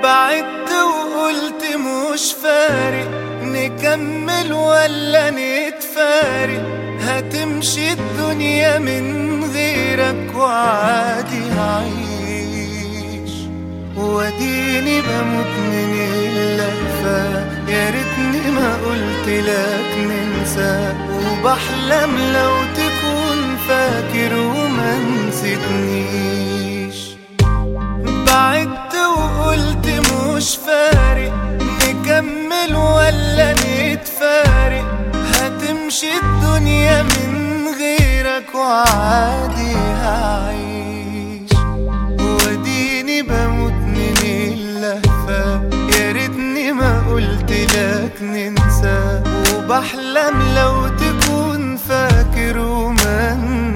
بعدت وقلت مش فارق نكمل ولا نتفارق، هتمشي الدنيا من غيرك وعادي هعيش، واديني بموت من اللهفة. يا ريتني ما قلت لك ننسى، وبحلم لو تكون فاكر وما نسيتنيش. بعدت وقلت مش فارق نكمل ولا نتفارق، هتمشي الدنيا من غيرك وعادي هعيش، واديني بموت من اللهفة. يا ريتني ما قلت لك ننسى، وبحلم لو تكون فاكر وما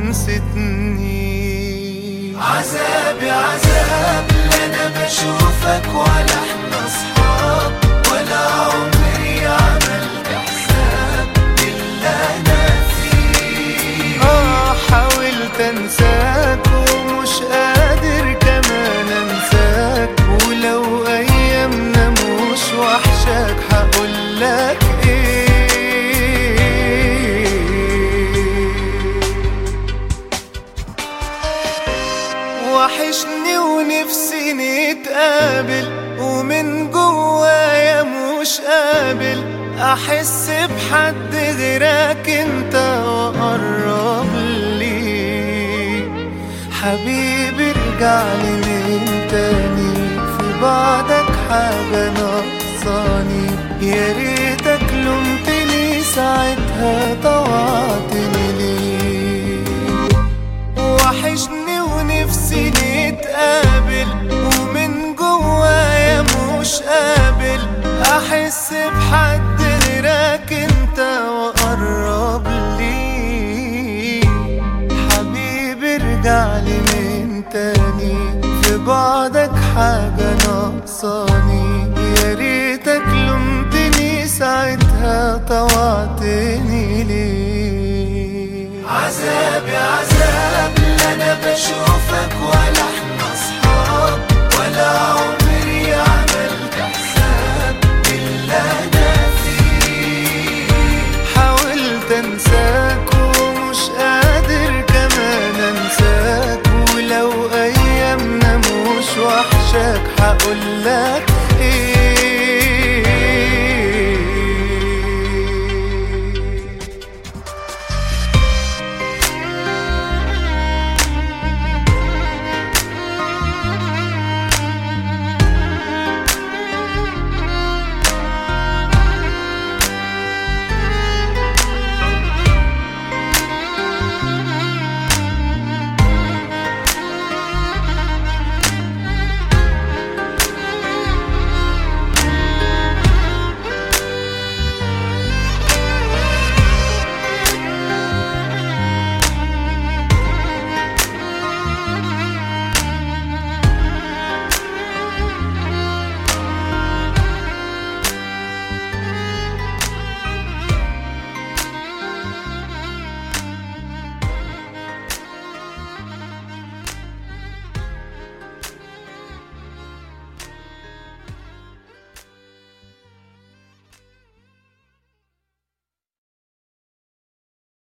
نسيتنيش. عذابي عذاب لا انا بشوفك ولا احنا اصحاب، ولا عمري عملت حساب باللي انا فيه. حاولت انساك ومش قادر كمان انساك، ولو ايامنا مش وحشاك هقولك ايه. وحشني ونفسي نتقابل، ومن جوايا مش قابل احس بحد غيرك انت وقرب لي. حبيبي ارجعلي من تاني، في بعدك حاجة ناقصاني. يا ريتك لومتني ساعتها طوعتني ليه. وحشني ونفسي نتقابل، ومن جوايا مش قابل احس بحد غيرك انت وقرب لي. حبيبي ارجعلي من تاني، في بعدك حاجة ناقصاني. يا ريتك لومتني ساعتها طوعتني ليه. عذابي عذاب لا انا بشوفك ولا احنا اصحاب، ولا عمري عملت حساب باللي انا فيه. حاولت انساك ومش قادر كمان انساك، ولو ايامنا مش وحشاك هقولك